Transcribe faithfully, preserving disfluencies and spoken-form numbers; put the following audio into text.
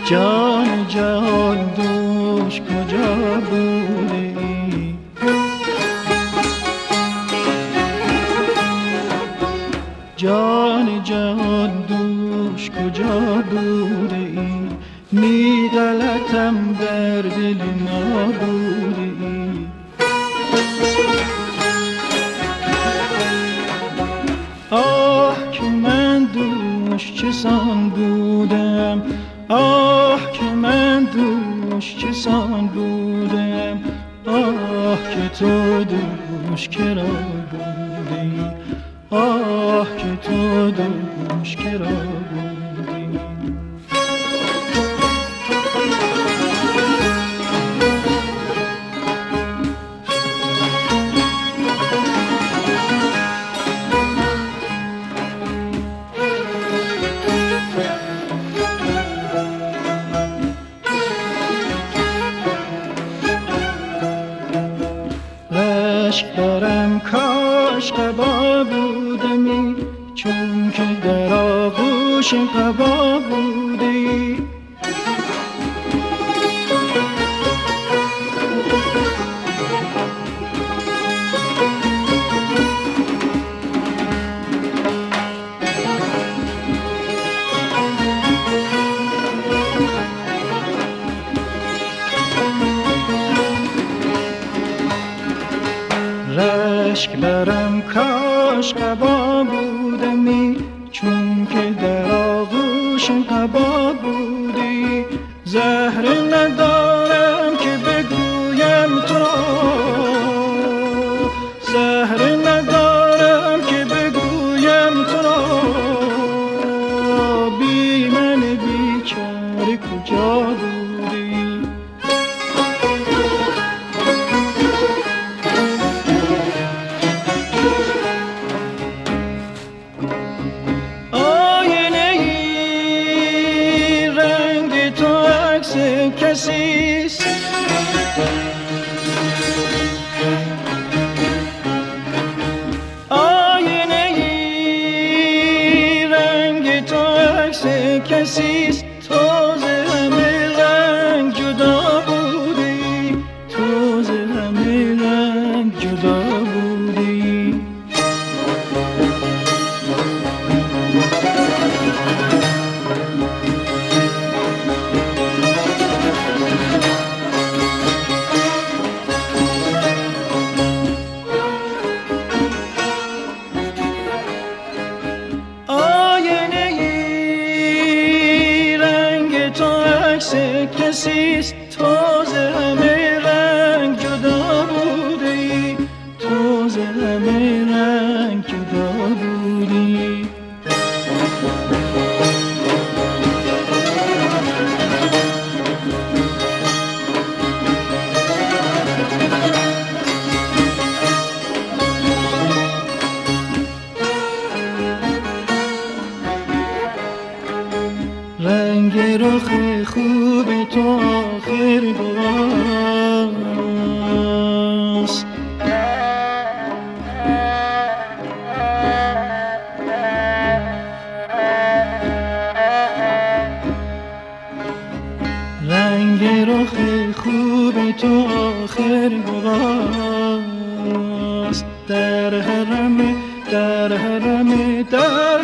جان جهان دوش کجا بوده ای؟ جان جهان دوش کجا بوده ای؟ می غلطم در دل ما بوده ای. آه که من دوش چسان بودم، آه که من دوش چسان بودم، آه که تو دوش کرا بوده ای، آه که تو دوش کرا بوده ای. رشک دارم کاش قبا بودمی، چون که در آغوش قبا بودی. رشک دارم کاش قبا بودمی، چون که در آغوش قبا بودی. زهر ندارم که بگویم تو را، زهر ندارم که بگویم تو را، بی من بیچاره کجا بودی. کسیست آینه ای رنگ تو عکس کسیست، تو ز همه رنگ جدا بودی، تو ز همه رنگ جدا بودی. کسیست تو ز همه رنگ جدا بودی، تو ز همه رنگ جدا بودی. رنگ رخ خوب تو آخر باز، رنگ رخ خوب تو آخر باز. در حرم در حرم در